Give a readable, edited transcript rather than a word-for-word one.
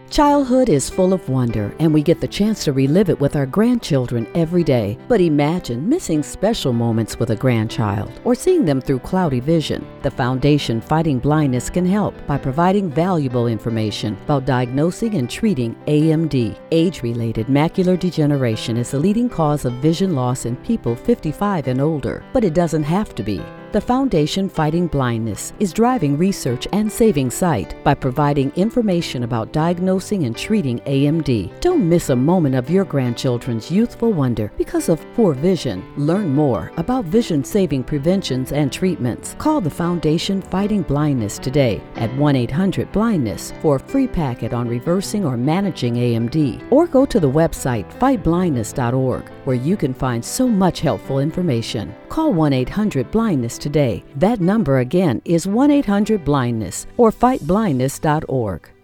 Childhood is full of wonder, and we get the chance to relive it with our grandchildren every day. But imagine missing special moments with a grandchild or seeing them through cloudy vision. The Foundation Fighting Blindness can help by providing valuable information about diagnosing and treating AMD. Age-related macular degeneration is the leading cause of vision loss in people 55 and older, but it doesn't have to be. The Foundation Fighting Blindness is driving research and saving sight by providing information about diagnosing and treating AMD. Don't miss a moment of your grandchildren's youthful wonder because of poor vision. Learn more about vision-saving preventions and treatments. Call the Foundation Fighting Blindness today at 1-800-BLINDNESS for a free packet on reversing or managing AMD. Or go to the website fightblindness.org where you can find so much helpful information. Call 1-800-BLINDNESS today. That number again is 1-800-BLINDNESS or fightblindness.org.